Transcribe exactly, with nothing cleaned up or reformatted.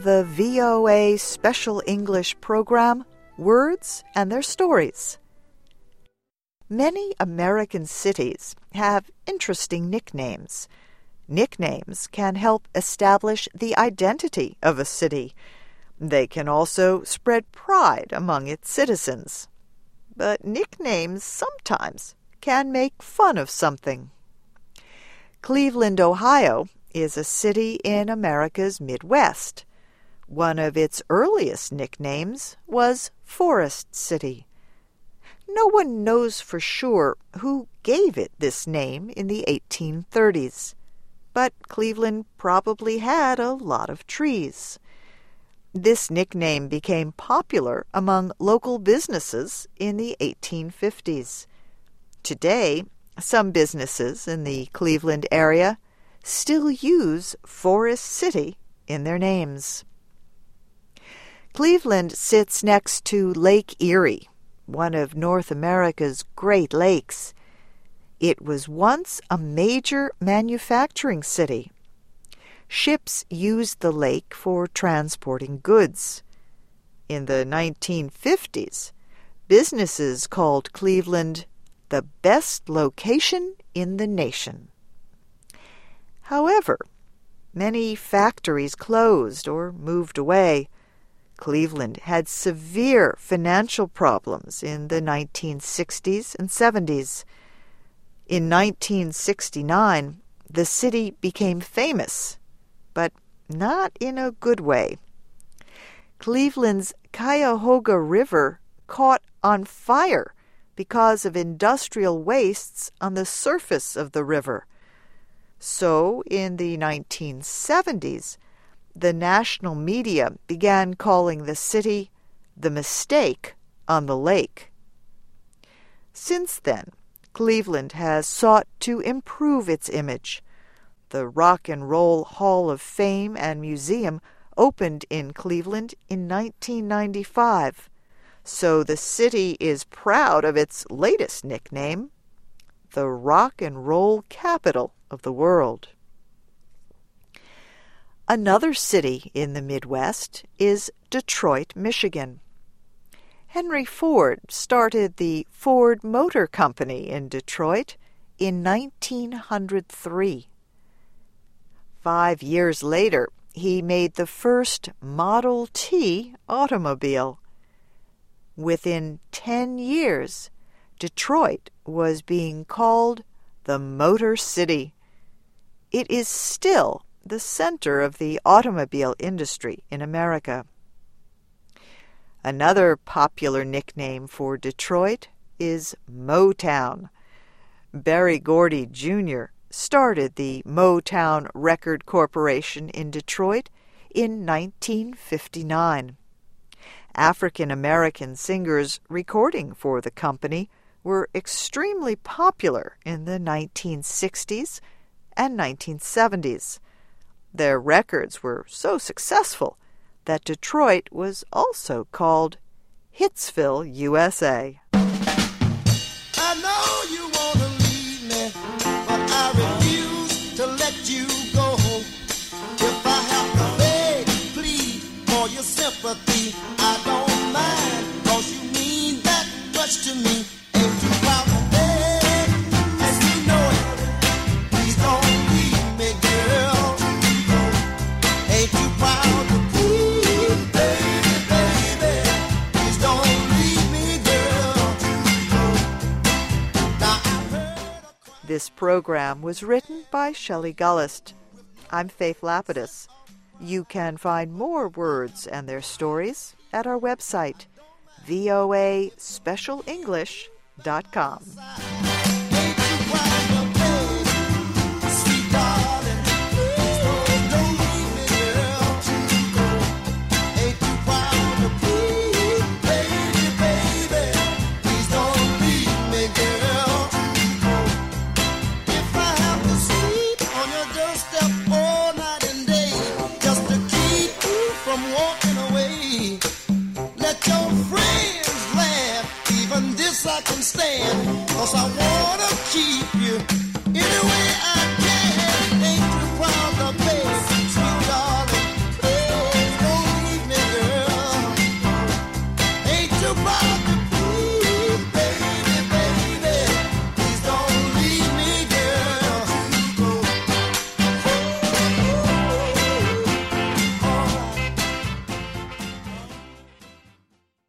the V O A Special English program, Words and Their Stories. Many American cities have interesting nicknames. Nicknames can help establish the identity of a city. They can also spread pride among its citizens. But nicknames sometimes can make fun of something. Cleveland, Ohio, is a city in America's Midwest. One of its earliest nicknames was Forest City. No one knows for sure who gave it this name in the eighteen thirties, but Cleveland probably had a lot of trees. This nickname became popular among local businesses in the eighteen fifties. Today, some businesses in the Cleveland area still use Forest City in their names. Cleveland sits next to Lake Erie, one of North America's Great Lakes. It was once a major manufacturing city. Ships used the lake for transporting goods. In the nineteen fifties, businesses called Cleveland the best location in the nation. However, many factories closed or moved away. Cleveland had severe financial problems in the nineteen sixties and seventies. In nineteen sixty-nine, the city became famous, but not in a good way. Cleveland's Cuyahoga River caught on fire because of industrial wastes on the surface of the river. So, in the nineteen seventies, the national media began calling the city the mistake on the lake. Since then, Cleveland has sought to improve its image. The Rock and Roll Hall of Fame and Museum opened in Cleveland in nineteen ninety-five, so the city is proud of its latest nickname, the Rock and Roll Capital of the World. Another city in the Midwest is Detroit, Michigan. Henry Ford started the Ford Motor Company in Detroit in nineteen hundred three. Five years later, he made the first Model T automobile. Within ten years, Detroit was being called the Motor City. It is still the center of the automobile industry in America. Another popular nickname for Detroit is Motown. Berry Gordy Junior started the Motown Record Corporation in Detroit in nineteen fifty-nine. African-American singers recording for the company were extremely popular in the nineteen sixties and nineteen seventies. Their records were so successful that Detroit was also called Hitsville, U S A. I know you want to leave me, but I refuse to let you go. If I have to beg, plead for your sympathy, I don't mind, 'cause you mean that much to me. Ain't too proud to beg, and you know it. Please don't leave me, girl. Ain't too proud to plead, baby, baby. Please don't leave me, girl. Now I've heard a cry. This program was written by Shelley Gullist. I'm Faith Lapidus. You can find more words and their stories at our website, V O A special english dot com. Ain't too proud to beg, sweet darling. Please don't leave me, girl. Ain't too proud to plead, baby, baby. Please don't leave me, girl. If I have to sleep on your doorstep all night and day, just to keep you from walking away, let your friends laugh. Even this I can stand, 'cause I wanna keep you